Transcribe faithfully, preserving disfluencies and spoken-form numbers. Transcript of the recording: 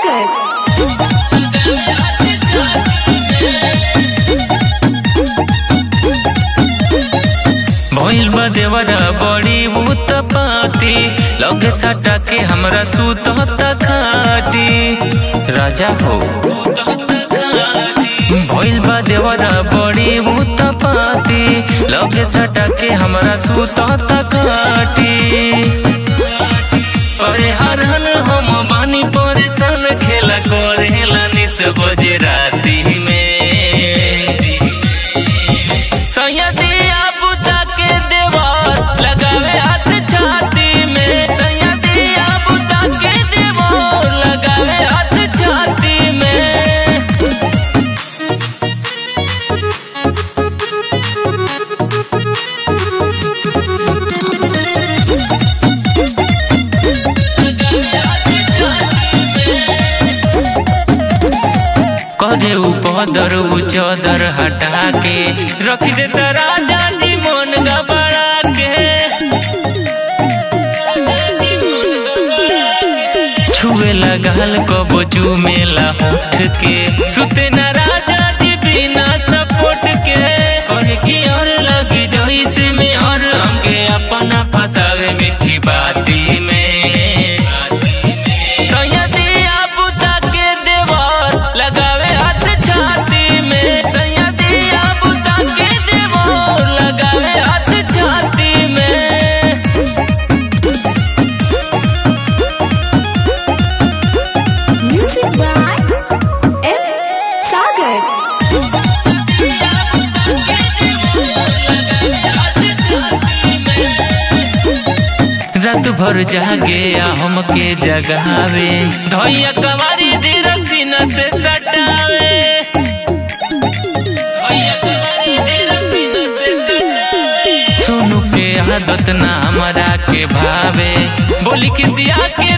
सागर भइल बा देवरा बड़ी उत्पाती लगे सटा के हमरा सुतता खाटी राजा हो भइल बा देवरा बड़ी उत्पाती लगे सटा के हमरा सुतता खाटी अरे हरहन हम बानी परेशान खेला करेला निस बजे राती में करे उपदर उचदर हटा के रख दे राजा जी मन गबड़ा के छुए लगाल कबो चूमेला होठ के सुते न राजा जी बिना सपोर्ट के करे की और लगी जइसे में और हमके अपना फसावे मीठी बाती में रात भर जागे हमके जगावे धैया कवारी धीर सीना से सटावे सोनू के आदत ना हमरा के भावे बोली किसी आके